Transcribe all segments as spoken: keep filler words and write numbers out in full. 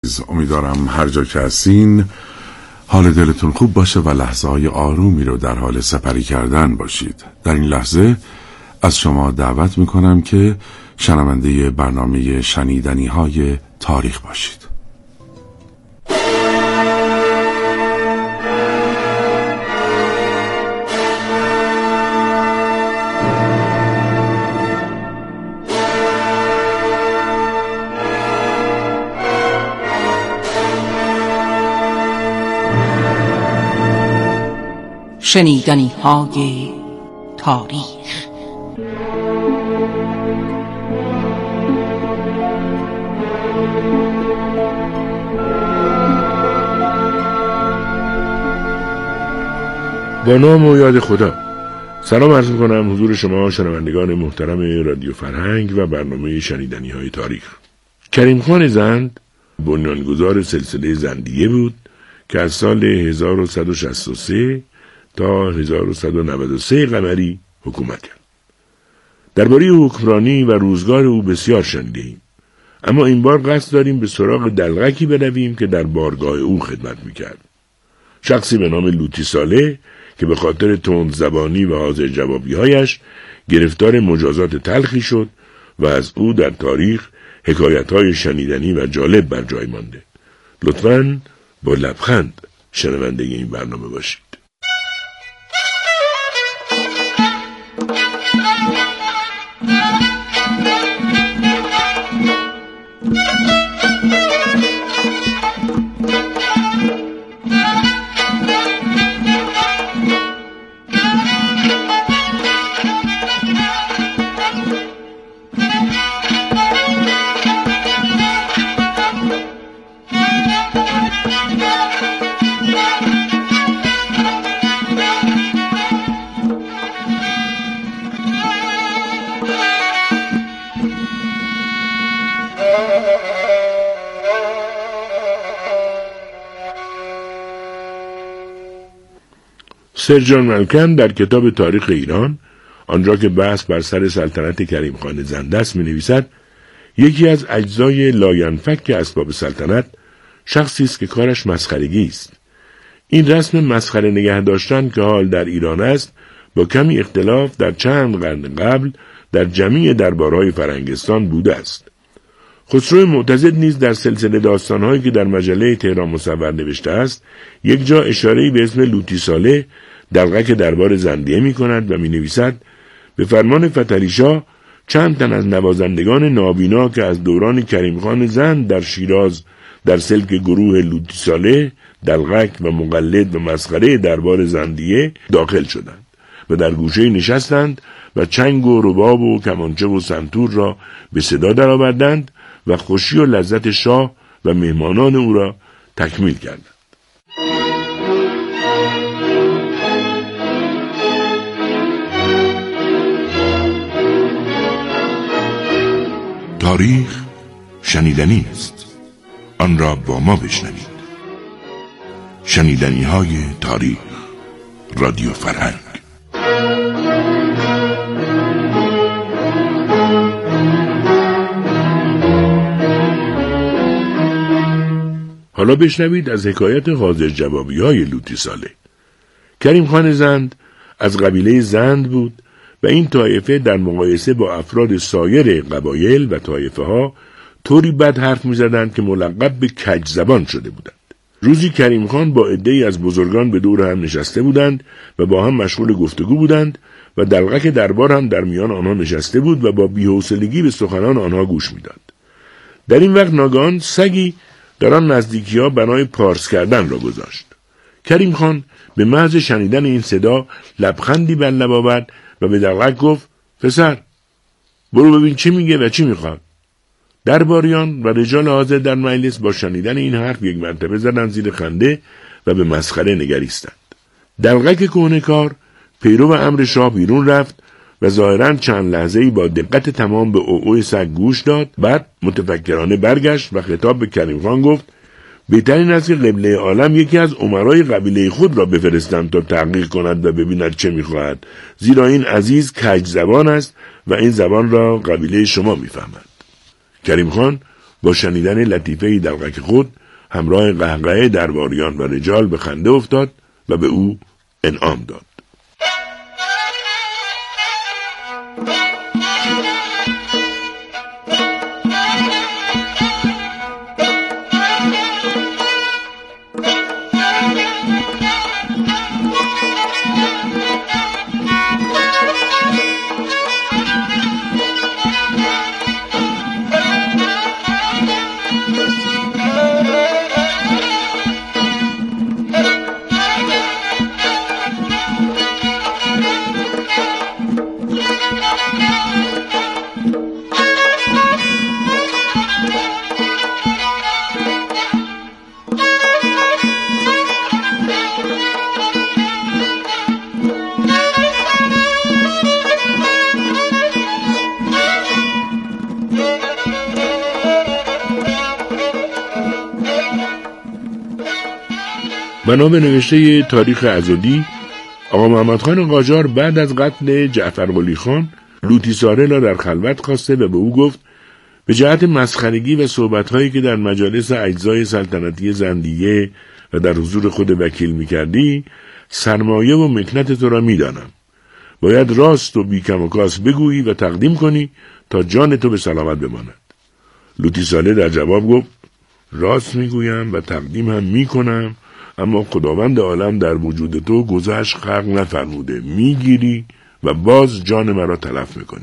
امیدوارم هر جا که هستین حال دلتون خوب باشه و لحظه های آرومی رو در حال سپری کردن باشید. در این لحظه از شما دعوت میکنم که شنونده برنامه شنیدنی های تاریخ باشید. شنیدنی های تاریخ. با نام و یاد خدا. سلام عرض می‌کنم حضور شما شنوندگان محترم رادیو فرهنگ و برنامه شنیدنی های تاریخ. کریم خان زند بنیانگذار سلسله زندیه بود که از سال هزار و صد و شصت و سه تا هزار و صد و نود و سه قمری حکومت کرد. درباره حکمرانی و روزگار او بسیار شنیدیم، اما این بار قصد داریم به سراغ دلغکی برویم که در بارگاه او خدمت میکرد. شخصی به نام لوطی صالح که به خاطر تند زبانی و حاضر جوابی هایش گرفتار مجازات تلخی شد و از او در تاریخ حکایت های شنیدنی و جالب بر جای مانده. لطفاً با لبخند شنونده این برنامه باشید. سر جان ملکن در کتاب تاریخ ایران، آنجا که بحث بر سر سلطنت کریم خان زند است، می نویسد یکی از اجزای لاینفک اسباب سلطنت شخصی است که کارش مسخرگی است. این رسم مسخره نگه داشتن که حال در ایران است با کمی اختلاف در چند قرن قبل در جمیع دربارهای فرنگستان بوده است. خسرو معتضد نیز در سلسله داستانهایی که در مجله تهران مصور نوشته است یک جا اشاره‌ای به اسم لوطی صالح دلغک دربار زندیه می کند و می نویسد به فرمان فتحعلی شاه چند تن از نوازندگان نابینا که از دوران کریم خان زند در شیراز در سلک گروه لوطی صالح دلغک و مقلد و مسخره دربار زندیه داخل شدند و در گوشه نشستند و چنگ و رباب و کمانچه و سنتور را به صدا درآوردند و خوشی و لذت شاه و مهمانان او را تکمیل کردند. تاریخ شنیدنی است، آن را با ما بشنوید. شنیدنی های تاریخ، رادیو فرهنگ. حالا بشنوید از حکایت حاضر جوابی های لوطی صالح. کریم خان زند از قبیله زند بود و این طایفه در مقایسه با افراد سایر قبایل و طایفه ها طوری بد حرف می زدند که ملقب به کج زبان شده بودند. روزی کریم خان با عده‌ای از بزرگان به دور هم نشسته بودند و با هم مشغول گفتگو بودند و دلغک دربار هم در میان آنها نشسته بود و با بی‌حوصلگی به سخنان آنها گوش میداد. در این وقت ناگهان سگی در آن نزدیکی‌ها بنای پارس کردن را گذاشت. کریم خان به محض شنیدن این صدا لبخندی بر لب آورد و به دلغک گفت پسر برو ببین چی میگه و چی میخواد. درباریان و رجال حاضر در مجلس با شنیدن این حرف یک مرتبه زدند زیر خنده و به مسخره نگریستند. دلغک کهنه‌کار پیرو و امر شاه بیرون رفت و ظاهراً چند لحظه‌ای با دقت تمام به عوعوی سگ گوش داد. بعد متفکرانه برگشت و خطاب به کریم خان گفت بهترین است که قبله عالم یکی از امرای قبیله خود را بفرستند تا تحقیق کند و ببیند چه می‌خواهد، زیرا این عزیز کج زبان است و این زبان را قبیله شما می‌فهمد. کریم خان با شنیدن لطیفه‌ای دلقک خود همراه قهقهه درباریان و رجال به خنده افتاد و به او انعام داد. بنا به نوشته تاریخ عضدی، آقا محمد خان قاجار بعد از قتل جعفر قلی خان لوطیساره را در خلوت خواسته و به او گفت به جهت مسخرگی و صحبت‌هایی که در مجالس اجزای سلطنتی زندیه و در حضور خود وکیل می‌کردی، سرمایه و مکنت تو را می‌دانم. باید راست و بیکم و کاس بگویی و تقدیم کنی تا جان تو به سلامت بماند. لوطیساره در جواب گفت راست می‌گویم و تقدیم هم می‌کنم، اما خداوند عالم در وجود تو گذشت خلق نفرموده، میگیری و باز جان مرا تلف میکنی.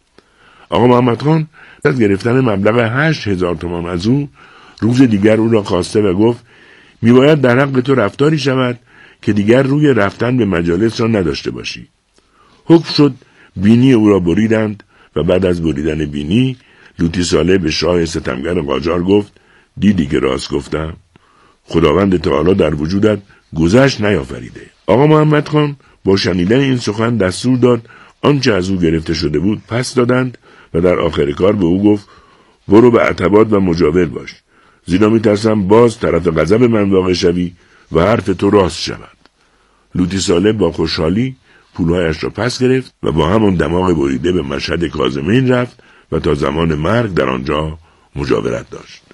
آقا محمد خان از گرفتن مبلغ هشت هزار تومان از او روز دیگر او را خواسته و گفت میباید در حق تو رفتاری شود که دیگر روی رفتن به مجالس را نداشته باشی. حکم شد بینی او را بریدند و بعد از بریدن بینی لوطیساره به شاه ستمگر قاجار گفت دیدی که راست گفتم؟ خداوند تعالی در وجودت گذشت نیافریده. آقا محمد خان با شنیدن این سخن دستور داد آنچه از او گرفته شده بود پس دادند و در آخر کار به او گفت برو به عتبات و مجاور باش، زیرا میترسم باز طرف غضب من واقع شوی و حرف تو راست شود. لوطیساره با خوشحالی پولهایش را پس گرفت و با همان دماغ بریده به مشهد کاظمین رفت و تا زمان مرگ در آنجا مجاورت داشت.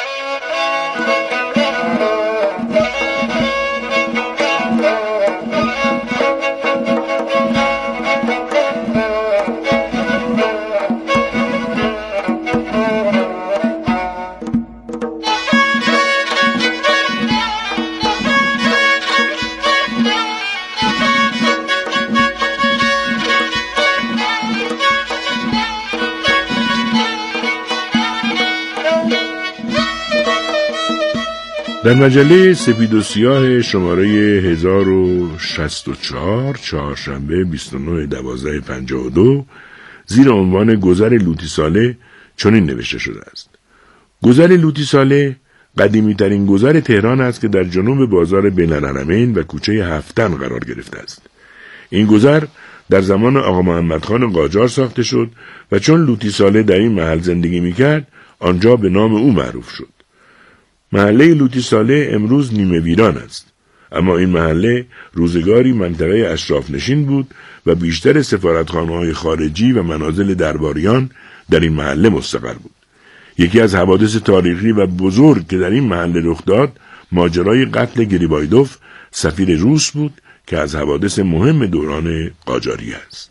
در مجله سپید و سیاه شماره هزار و شصت و چهار چهارشنبه بیست و نه دوازده پنجاه و دو زیر عنوان گذر لوطیساره چنین نوشته شده است: گذر لوطیساره قدیمی ترین گذر تهران است که در جنوب بازار بین الحرمین و کوچه هفتن قرار گرفته است. این گذر در زمان آقا محمد خان قاجار ساخته شد و چون لوطیساره در این محل زندگی میکرد آنجا به نام او معروف شد. محله لوطیساره امروز نیمه ویران است، اما این محله روزگاری منطقه اشراف نشین بود و بیشتر سفارتخانه‌های خارجی و منازل درباریان در این محله مستقر بود. یکی از حوادث تاریخی و بزرگ که در این محله رخ داد ماجرای قتل گریبایدوف سفیر روس بود که از حوادث مهم دوران قاجاری است.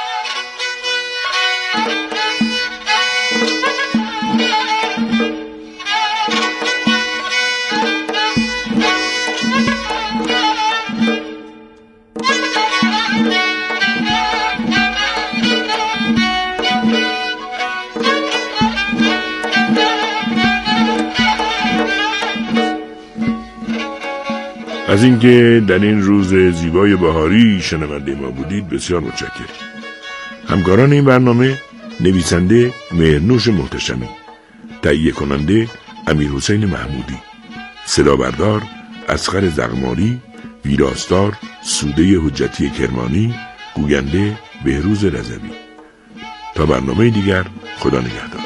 از اینکه در این روز زیبای بهاری شنونده ما بودید بسیار متشکرم. همکاران این برنامه: نویسنده مهرنوش محتشمی، تهیه کننده امیرحسین محمودی، صدا بردار اصغر زغماری، ویراستار سوده حجتی کرمانی، گوینده بهروز رضوی. تا برنامه دیگر، خدا نگهدار.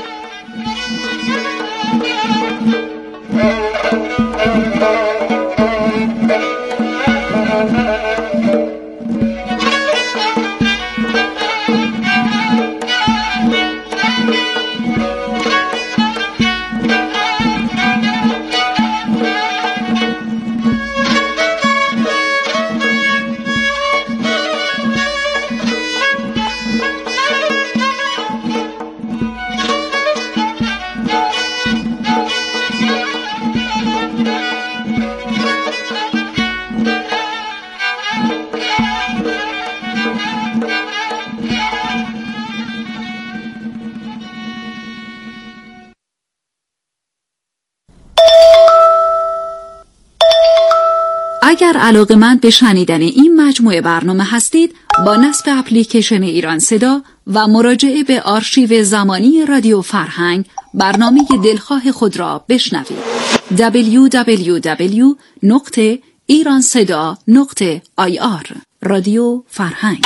اگر علاقه‌مند به شنیدن این مجموعه برنامه هستید، با نصب اپلیکیشن ایران صدا و مراجعه به آرشیو زمانی رادیو فرهنگ برنامه دلخواه خود را بشنوید. دبلیو دبلیو دبلیو نقطه ایرانصدا نقطه آی آر رادیو فرهنگ.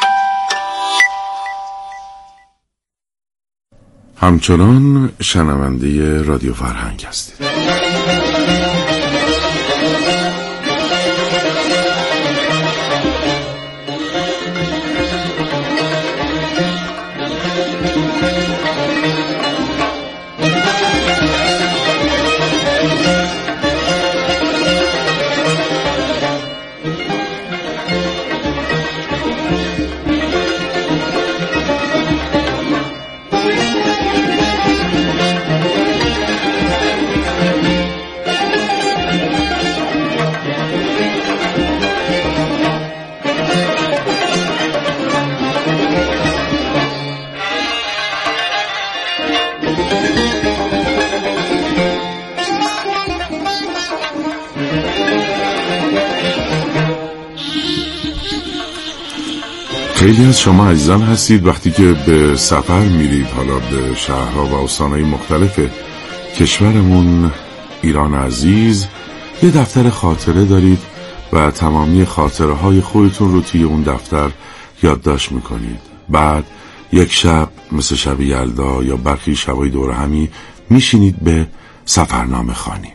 همچنان شنونده رادیو فرهنگ هستید. خیلی از شما عزیزان هستید وقتی که به سفر میرید، حالا به شهرها و استانهای مختلف کشورمون ایران عزیز، یه دفتر خاطره دارید و تمامی خاطره های خودتون رو توی اون دفتر یادداشت میکنید. بعد یک شب مثل شب یلدا یا برخی شبای دور همی میشینید به سفرنامه خوانی.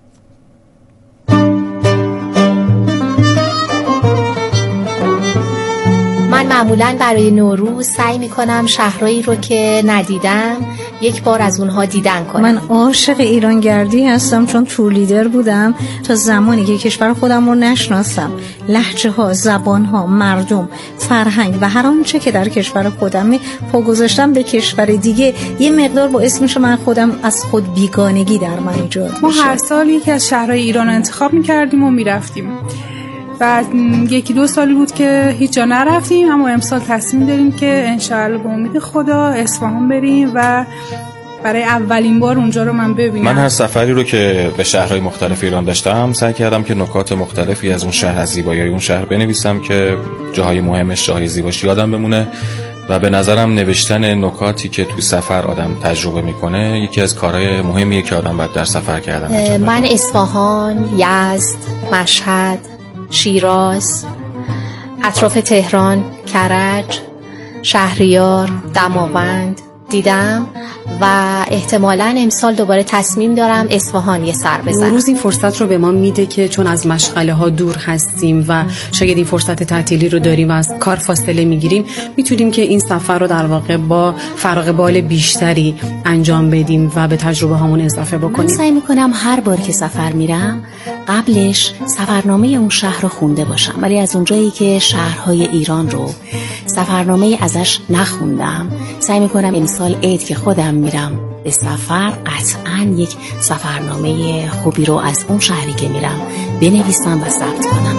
من معمولاً برای نوروز سعی میکنم شهرهایی رو که ندیدم یک بار از اونها دیدن کنم. من عاشق ایرانگردی هستم، چون تور لیدر بودم تا زمانی که کشور خودم رو نشناسم، لهجه ها، زبان ها، مردم، فرهنگ و هر آنچه که در کشور خودم پا گذاشتم به کشور دیگه، یه مقدار با اسمش من خودم از خود بیگانگی در من ایجاد میشه. ما هر سال یکی از شهرهای ایران رو انتخاب میکردیم و میرفتیم. بعد یکی دو سالی بود که هیچ جا نرفتیم، اما امسال تصمیم داریم که انشاءالله به امید خدا اصفهان بریم و برای اولین بار اونجا رو من ببینم. من هر سفری رو که به شهرهای مختلف ایران داشتم سعی کردم که نکات مختلفی از اون شهر، از زیبایی اون شهر بنویسم که جاهای مهمش، جاهای زیباش یادم بمونه و به نظرم نوشتن نکاتی که توی سفر آدم تجربه میکنه یکی از کارهای مهمیه که آدم باید در سفر کردن. من اصفهان، یزد، مشهد، شیراز، اطراف تهران، کرج، شهریار، دماوند دیدم و احتمالاً امسال دوباره تصمیم دارم اصفهان یه سر بزنم. نوروز این فرصت رو به ما میده که چون از مشغله ها دور هستیم و شاید این فرصت تعطیلی رو داریم و از کار فاصله میگیریم، میتونیم که این سفر رو در واقع با فراغ بال بیشتری انجام بدیم و به تجربه هامون اضافه بکنیم. من سعی میکنم هر بار که سفر میرم قبلش سفرنامه اون شهر رو خونده باشم، ولی از اونجایی که شهرهای ایران رو سفرنامه ازش نخوندم، سعی میکنم امسال عید که خودم میرم به سفر قطعاً یک سفرنامه خوبی رو از اون شهری که میرم بنویسم و ثبت کنم.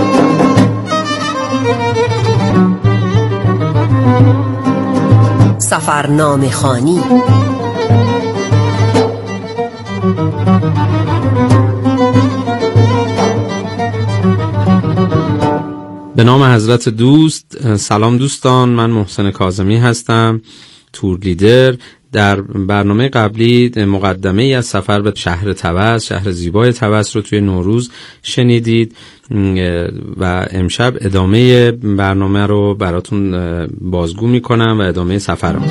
سفرنامه خوانی. به نام حضرت دوست. سلام دوستان، من محسن کاظمی هستم، تور لیدر. در برنامه قبلی مقدمه ای از سفر به شهر طوس، شهر زیبای طوس رو توی نوروز شنیدید و امشب ادامه برنامه رو براتون بازگو میکنم و ادامه سفرم.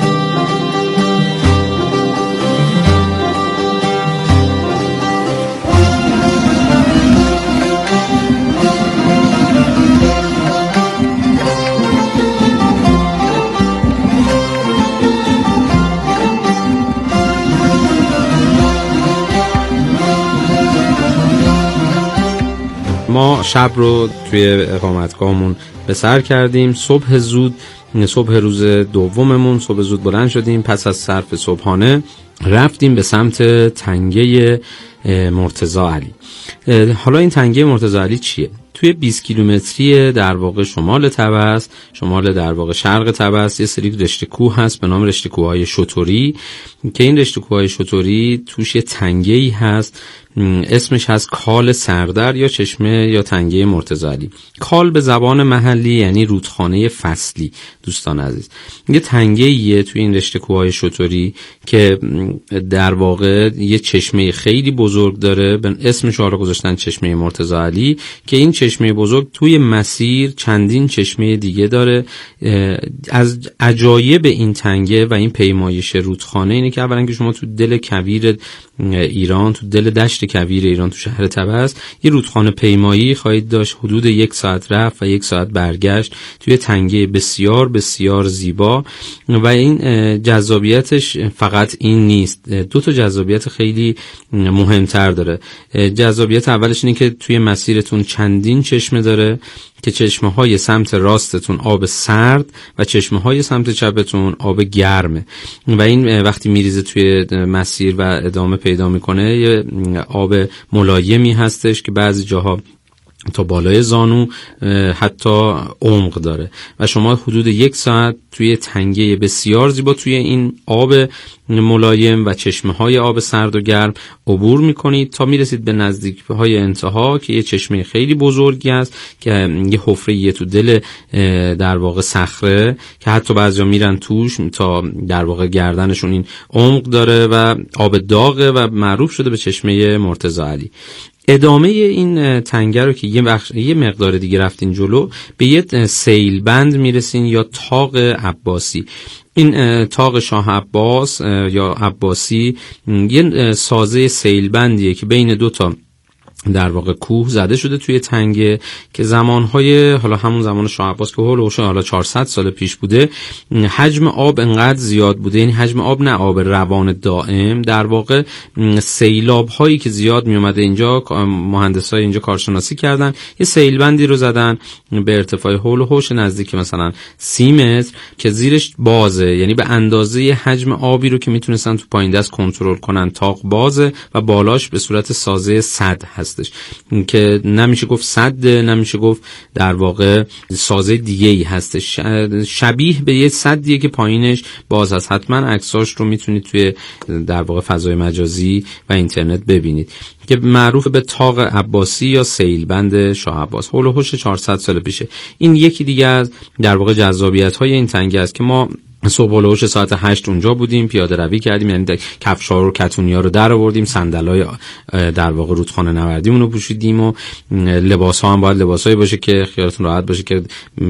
ما شب رو توی اقامتگاهمون به سر کردیم. صبح زود صبح روز دوممون صبح زود بلند شدیم، پس از صرف صبحانه رفتیم به سمت تنگه مرتضی علی. حالا این تنگه مرتضی علی چیه؟ توی بیست کیلومتری در واقع شمال طبس، شمال در واقع شرق طبس، یه سری رشته کوه هست به نام رشته کوه‌های شتوری که این رشته کوه‌های شتوری توش یه تنگه‌ای هست، اسمش هست کال سردر یا چشمه یا تنگه مرتضی علی. کال به زبان محلی یعنی رودخانه فصلی. دوستان عزیز، یه تنگه‌ایه توی این رشته کوه‌های شتوری که در واقع یه چشمه خیلی بزرگ داره، به اسمش رو گذاشتن چشمه مرتضی علی، که این چشمه بزرگ توی مسیر چندین چشمه دیگه داره. از عجایب این تنگه و این پیمایش رودخانه اینه که اولا که شما تو دل کویر ایران، تو دل دشت کویر ایران، تو شهر طبس یه رودخانه پیمایی خواهید داشت، حدود یک ساعت رفت و یک ساعت برگشت توی تنگه بسیار بسیار زیبا. و این جذابیتش فقط این نیست، دو تا جذابیت خیلی مهمتر داره. جذابیت اولش اینه که توی مسیرتون چندین چشمه داره که چشمه های سمت راستتون آب سرد و چشمه های سمت چپتون آب گرمه و این وقتی میریزه توی مسیر و ادامه پیدا میکنه یه آب ملایمی هستش که بعضی جاها تا بالای زانو حتی عمق داره و شما حدود یک ساعت توی تنگه بسیار زیبا توی این آب ملایم و چشمه های آب سرد و گرم عبور میکنید تا میرسید به نزدیک های انتها که یه چشمه خیلی بزرگی است که یه حفره تو دل در واقع صخره که حتی بعضیا میرن توش تا در واقع گردنشون این عمق داره و آب داغه و معروف شده به چشمه مرتضی علی. ادامه این تنگه رو که یه, بخش، یه مقدار دیگه رفتین جلو به یه سیل بند میرسین یا طاق عباسی. این طاق شاه عباس یا عباسی یه سازه سیل بندیه که بین دو تا در واقع کوه زده شده توی تنگه که زمانهای حالا همون زمان شاه عباس که هولوش حالا چهارصد سال پیش بوده حجم آب انقدر زیاد بوده، یعنی حجم آب نه آب روان دائم، در واقع سیلاب هایی که زیاد می اومده اینجا مهندسای اینجا کارشناسی کردن یه سیل بندی رو زدن به ارتفاع هولوش نزدیک مثلا سی متر که زیرش بازه، یعنی به اندازه حجم آبی رو که میتونستن تو پایین دست کنترل کنن طاق بازه و بالاش به صورت سازه سد هست که نمیشه گفت سد، نمیشه گفت در واقع سازه دیگه ای هستش، شبیه به یه سدیه که پایینش باز هست. حتما عکساش رو میتونید توی در واقع فضای مجازی و اینترنت ببینید که معروف به طاق عباسی یا سیل بند شاه عباس. حول و حوش چهارصد سال پیشه. این یکی دیگه از در واقع جذابیت های این تنگه است که ما صبح هلوش ساعت هشت اونجا بودیم، پیاده روی کردیم، یعنی کفشا رو کتونیا رو در آوردیم، صندلای در واقع رودخانه نوردیمون رو پوشیدیم و لباس ها هم باید لباسایی باشه که خیالتون راحت باشه که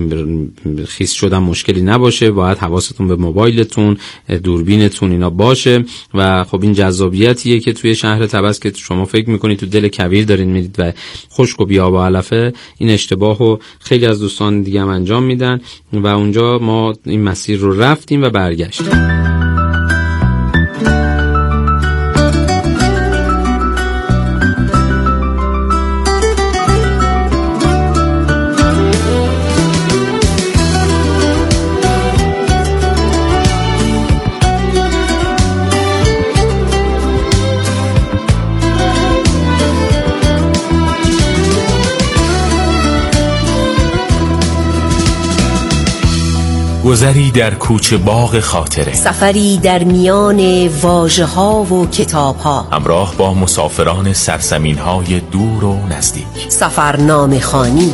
خیس شدن مشکلی نباشه، باید حواستون به موبایلتون، دوربینتون اینا باشه و خب این جذابیتیه که توی شهر طبس که شما فکر میکنید تو دل کویر دارین میرید و خشک و بی‌آب و علفه، این اشتباهو خیلی از دوستان دیگه هم انجام میدن و اونجا ما این مسیر رو رفت رفتیم و برگشتیم. گذری در کوچه باغ خاطره، سفری در میان واژه ها و کتاب ها، همراه با مسافران سرزمین های دور و نزدیک، سفرنامه خوانی.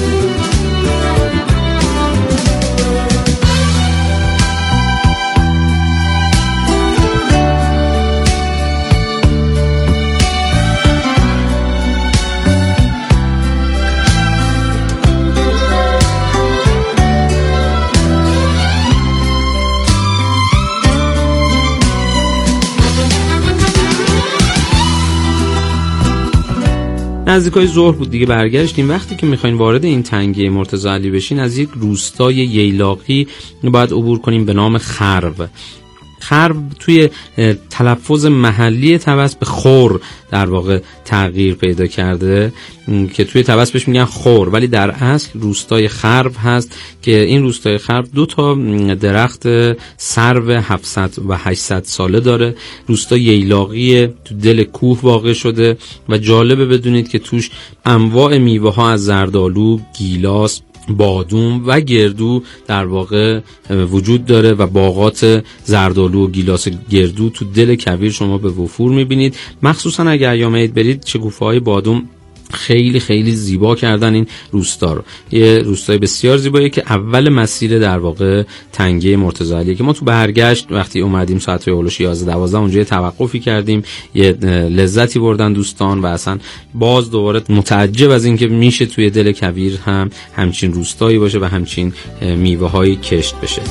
نزدیکای ظهر بود دیگه برگشتیم. وقتی که میخواین وارد این تنگه مرتضی علی بشین از یک روستای ییلاقی باید عبور کنیم به نام خرو. خرب توی تلفظ محلی طبس به خور در واقع تغییر پیدا کرده که توی طبس بهش میگن خور، ولی در اصل روستای خرب هست که این روستای خرب دو تا درخت سرو هفتصد و هشتصد ساله داره. روستا ییلاقی تو دل کوه واقع شده و جالبه بدونید که توش انواع میوه ها از زردآلو، گیلاس، بادوم و گردو در واقع وجود داره و باغات زردآلو و گیلاس گردو تو دل کویر شما به وفور میبینید. مخصوصا اگر ایام عید برید شکوفه‌های بادوم خیلی خیلی زیبا کردن این روستا رو. یه روستای بسیار زیباییه که اول مسیر در واقع تنگه مرتضی علیه که ما تو برگشت وقتی اومدیم ساعت اولش یازده دوازده اونجا یه توقفی کردیم، یه لذتی بردن دوستان و اصلا باز دوباره متعجب از این که میشه توی دل کویر هم همچین روستایی باشه و همچین میوه هایی کشت بشه.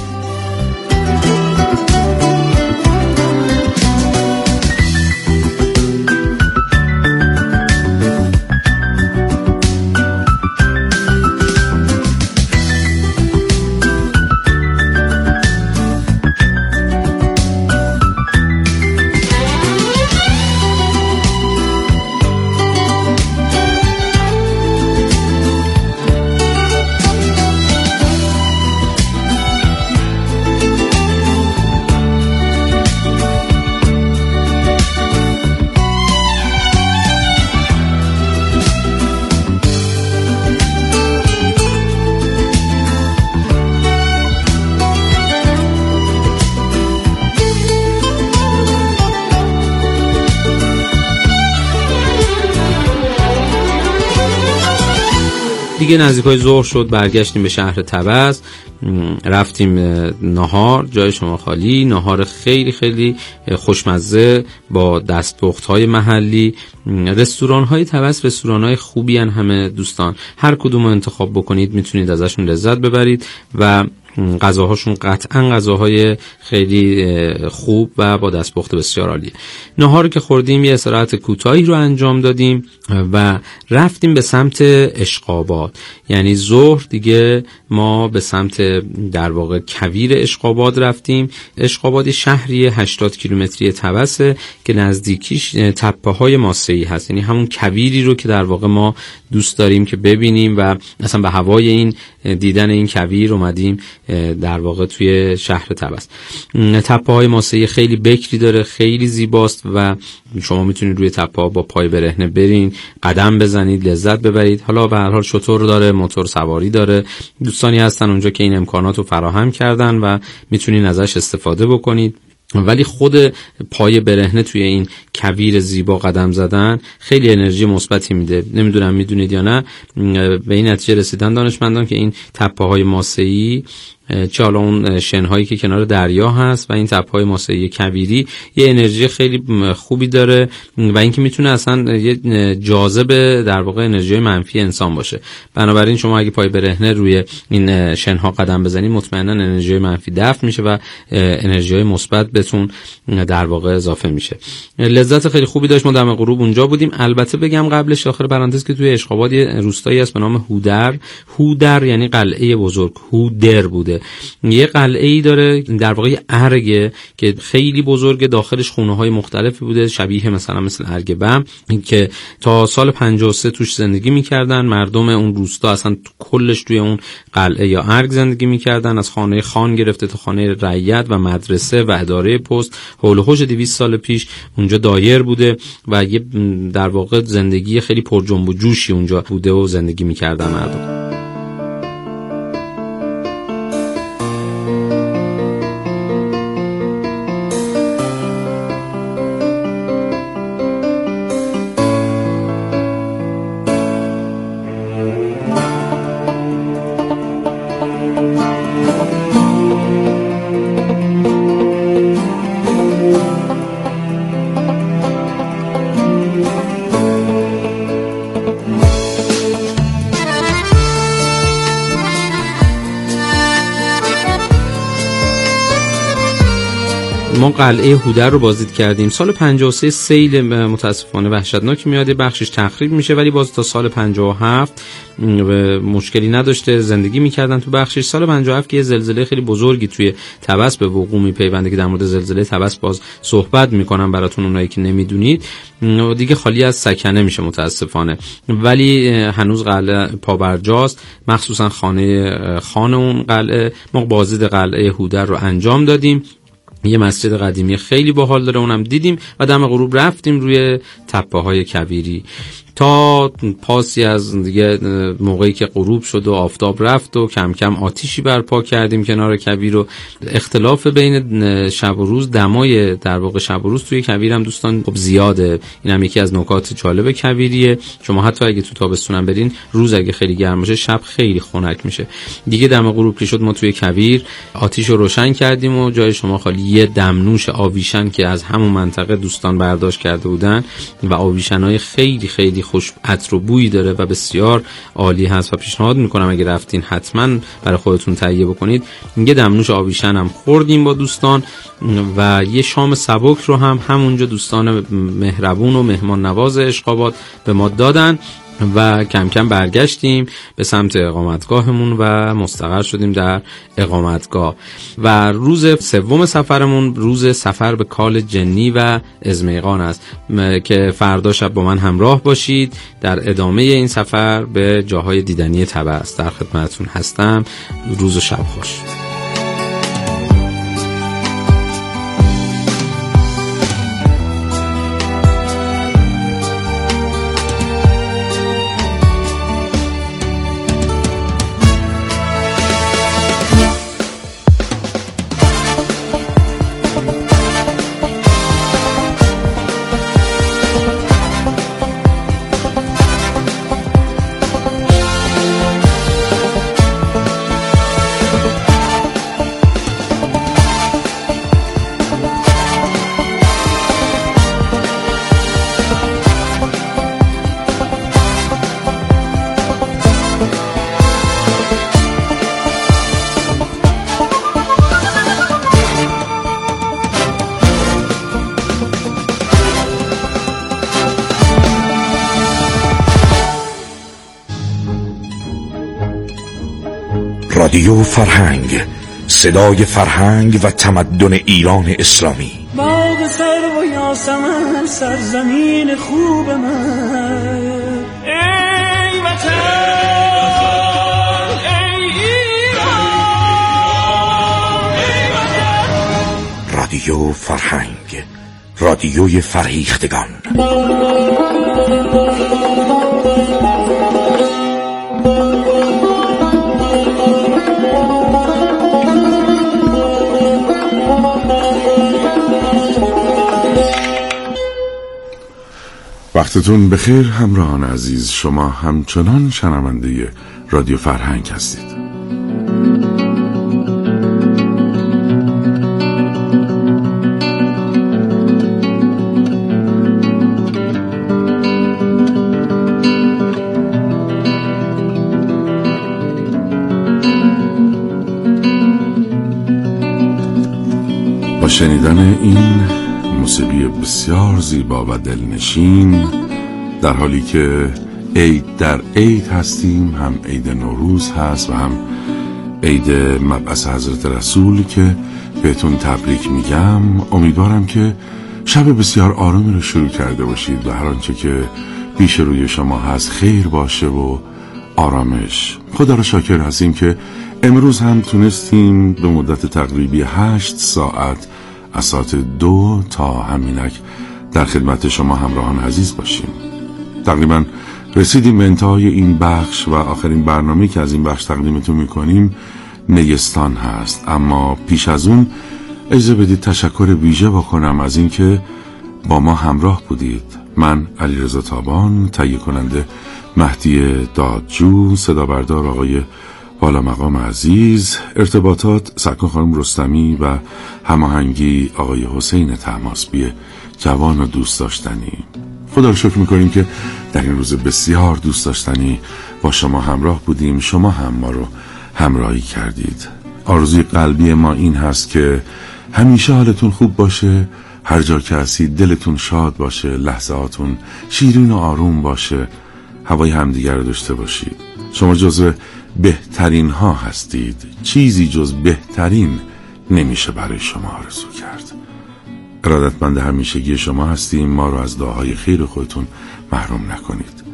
دیگه نزدیکای ظهر شد، برگشتیم به شهر طبس، رفتیم نهار، جای شما خالی. نهار خیلی خیلی خوشمزه با دستپخت‌های محلی. رستوران های طبس رستوران های خوبی هن همه دوستان، هر کدوم رو انتخاب بکنید میتونید ازشون لذت ببرید و غذاهاشون قطعا غذاهای خیلی خوب و با دستپخت بسیار عالیه. نهار که خوردیم یه استراحت کوتاهی رو انجام دادیم و رفتیم به سمت اشقاباد، یعنی ظهر دیگه ما به سمت در واقع کویر اشقاباد رفتیم. اشقاباد شهری هشتاد کیلومتری طبسه که نزدیکیش تپه های ماسه‌ای هست، یعنی همون کویری رو که در واقع ما دوست داریم که ببینیم و مثلا به هوای این دیدن این کویر اومدیم در واقع توی شهر طبس. تپه های ماسه‌ای خیلی بکری داره، خیلی زیباست و شما میتونید روی تپه ها با پای برهنه برین، قدم بزنید، لذت ببرید. حالا به هر حال شتر داره، موتور سواری داره، دوستانی هستن اونجا که این امکانات رو فراهم کردن و میتونین ازش استفاده بکنید. ولی خود پای برهنه توی این کویر زیبا قدم زدن خیلی انرژی مثبتی میده. نمیدونم میدونید یا نه، به این نتیجه رسیدن دانشمندان که این تپه های ماسه‌ای، چه حالا اون شنهایی که کنار دریا هست و این تپه‌های ماسه‌ای کویری، یه انرژی خیلی خوبی داره و اینکه میتونه اصلا یه جاذب در واقع انرژی منفی انسان باشه. بنابراین شما اگه پای برهنه روی این شنها قدم بزنید مطمئنا انرژی منفی دفع میشه و انرژی مثبت بهتون در واقع اضافه میشه. لذت خیلی خوبی داشت. ما دم غروب اونجا بودیم. البته بگم قبلش داخل پرانتز که توی اشقاباد یه روستایی هست به نام هودر. هودر یعنی قلعه بزرگ، هودر بوده. یه قلعه‌ای داره در واقع ارگ که خیلی بزرگه، داخلش خونه‌های مختلفی بوده شبیه مثلا مثل ارگ بم که تا سال پنجاه و سه توش زندگی می‌کردن. مردم اون روستا اصلا کلش توی اون قلعه یا ارگ زندگی می‌کردن، از خانه خان گرفته تا خانه رعیت و مدرسه و اداره پست حول و حوش دویست سال پیش اونجا دایر بوده و یه در واقع زندگی خیلی پر جنب و جوشی اونجا بوده و زندگی می‌کردن مردم. ما قلعه هودر رو بازدید کردیم. سال پنجاه و سه سیل متاسفانه وحشتناکی میاد، بخشش تخریب میشه، ولی باز تا سال پنجاه و هفت مشکلی نداشته، زندگی میکردن تو بخشش. سال پنجاه و هفت که یه زلزله خیلی بزرگی توی طبس به وقوع میپیونده که در مورد زلزله طبس باز صحبت میکنم براتون اونایی که نمیدونید، دیگه خالی از سکنه میشه متاسفانه، ولی هنوز قلعه پابرجاست. مخصوصا خانه خان اون قلعه ما بازدید قلعه هودر رو انجام دادیم. یه مسجد قدیمی خیلی باحال داره، اونم دیدیم و دم غروب رفتیم روی تپه های کویری تا پاسی از دیگه موقعی که غروب شد و آفتاب رفت و کم کم آتیشی برپا کردیم کنار کویر. و اختلاف بین شب و روز، دمای در واقع شب و روز توی کویر هم دوستان خب زیاده. این هم یکی از نکات جالب کویریه. شما حتی اگه تو تابستون برین، روز اگه خیلی گرم باشه شب خیلی خنک میشه. دیگه دم غروب که شد ما توی کویر آتیش رو روشن کردیم و جای شما خالی. یه دمنوش آویشن که از همون منطقه دوستان برداشت کرده بودن و آویشنای خیلی خیلی خوش عطر و بویی داره و بسیار عالی هست و پیشنهاد میکنم اگه رفتین حتما برای خودتون تهیه بکنید. یه دمنوش آویشن هم خوردیم با دوستان و یه شام سبک رو هم همونجا دوستان مهربون و مهمان نواز اشقاباد به ما دادن و کم کم برگشتیم به سمت اقامتگاهمون و مستقر شدیم در اقامتگاه. و روز سوم سفرمون روز سفر به کال جنی و ازمیقان است که فردا شب با من همراه باشید در ادامه این سفر به جاهای دیدنی طبس. در خدمتتون هستم. روز و شب خوش. رادیو فرهنگ، صدای فرهنگ و تمدن ایران اسلامی. باغ سرو و یاسمن، سرزمین خوب من، ای وطن، ای ایران، ای وطن. رادیو فرهنگ، رادیوی فرهیختگان. وقتتون بخیر همراهان عزیز. شما همچنان شنونده رادیو فرهنگ هستید. با شنیدن این موسیقی بسیار زیبا و دلنشین، در حالی که عید در عید هستیم، هم عید نوروز هست و هم عید مبعث حضرت رسول که بهتون تبریک میگم. امیدوارم که شب بسیار آرومی رو شروع کرده باشید و هر آنچه که پیش روی شما هست خیر باشه و آرامش. خدا رو شاکر هستیم که امروز هم تونستیم به مدت تقریبی هشت ساعت از ساعت دو تا همینک در خدمت شما همراهان عزیز باشیم. تقریبا رسیدیم به انتهای این بخش و آخرین برنامه‌ای که از این بخش تقدیمتون میکنیم نیستان هست. اما پیش از اون اجازه بدید تشکر ویژه بکنم از اینکه با ما همراه بودید. من علیرضا تابان، تهیه کننده مهدی دادجو، صدا بردار آقای بالا مقام عزیز، ارتباطات سرکار خانم رستمی و هماهنگی آقای حسین طهماسبی جوان و دوست داشتنی. خدا رو شکر میکنیم که در این روز بسیار دوست داشتنی با شما همراه بودیم. شما هم ما رو همراهی کردید. آرزوی قلبی ما این هست که همیشه حالتون خوب باشه، هر جا که هستید دلتون شاد باشه، لحظاتون شیرین و آروم باشه، هوای همدیگر رو داشته باشید. شما جزو بهترین ها هستید، چیزی جز بهترین نمیشه برای شما آرزو کرد. ارادتمند همیشگی شما هستیم. ما رو از دعاهای خیر خودتون محروم نکنید.